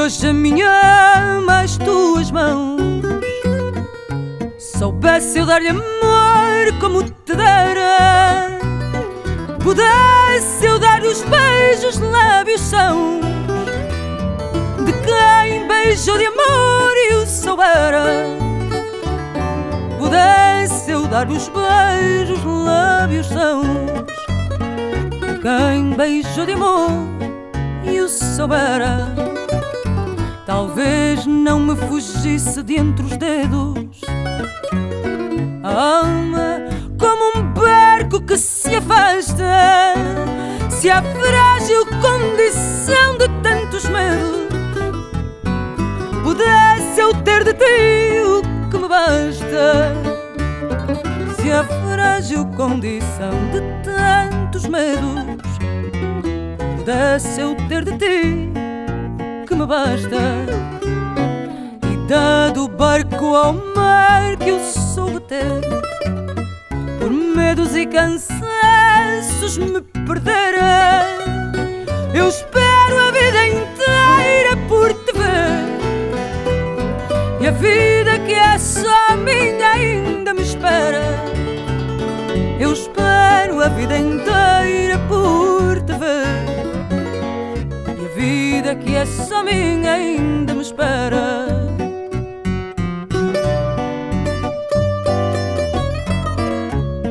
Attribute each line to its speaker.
Speaker 1: hoje a minha mais tuas mãos. Soubesse eu dar-lhe amor como te dera, pudesse eu dar-lhe os beijos, lábios são de quem beijou de amor e o soubera. Pudesse eu dar-lhe os beijos, lábios são de quem beijou de amor e o soubera. Talvez não me fugisse de entre os dedos a alma como um barco que se afasta, se há frágil condição de tantos medos. Pudesse eu ter de ti o que me basta, se há frágil condição de tantos medos. Pudesse eu ter de ti o que me basta, e dado o barco ao mar que eu soube ter, por medos e cansaços me perdera. Eu espero a vida inteira por te ver, e a vida que é só minha ainda me espera. Eu espero a vida inteira por te ver, e a vida que é só minha ainda me espera.